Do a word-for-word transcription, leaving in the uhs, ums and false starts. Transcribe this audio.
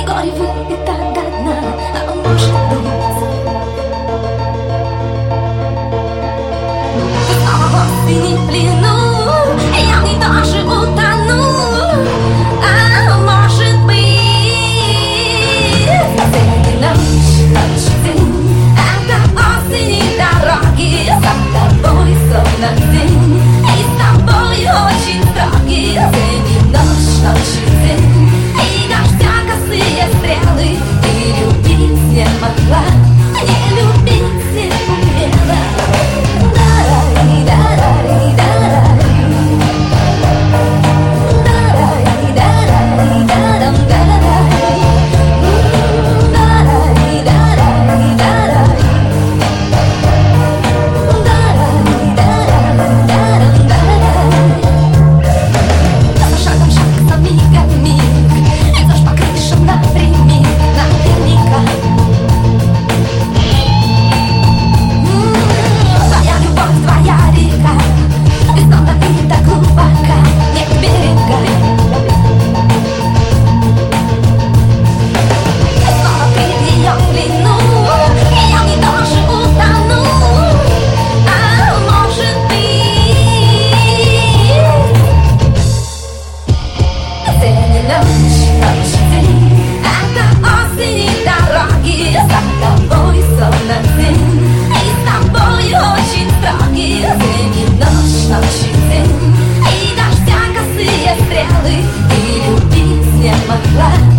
горе выпито до дна, а может быть снова в синем плену, я в ней тоже утону, а может быть осень, ночь, ночь, день, это осень и дороги, за тобой словно день, и с тобой очень строгий. Осень, ночь, ночь, день, и дождя косые стрелы, ты любить не могла, не любить не умела. Дарай, дарай, дарай, дарай, дарай, дарам, дарай, дарай, дарай, дарай, дарай, дарай, дарам, дарай. За шагом шаг, за мигом миг, идешь по крышам напрямик, наверняка. Твоя любовь, твоя река, бездонно и так глубока, нет берега. Снова ты в ее плену, и я в ней тоже утону, а может быть осень, ночь, ночь, день, это осень и дороги, за тобой словно день, и с тобой очень строгий. Осень, ночь, ночь, день, и дождя косые стрелы, ты любить не могла.